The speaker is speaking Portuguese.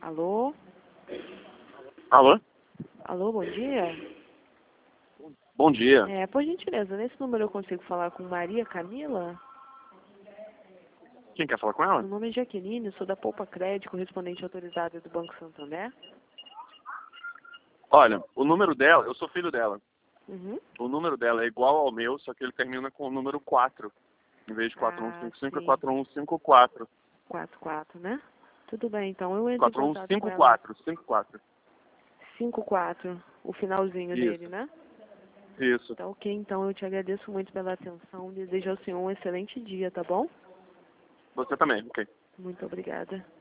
Alô? Alô? Alô, bom dia? Bom dia. Por gentileza, nesse número eu consigo falar com Maria Camila? Quem quer falar com ela? Meu nome é Jaqueline, sou da Poupa Crédito, correspondente autorizada do Banco Santander. Olha, o número dela, eu sou filho dela. Uhum. O número dela é igual ao meu, só que ele termina com o número 4. Em vez de 4155, é 4154. 44, né? Tudo bem, então eu entro em contato com ela. 4154, 54. 54, o finalzinho Isso. dele, né? Isso. Tá ok, então eu te agradeço muito pela atenção. Desejo ao senhor um excelente dia, tá bom? Você também, ok. Muito obrigada.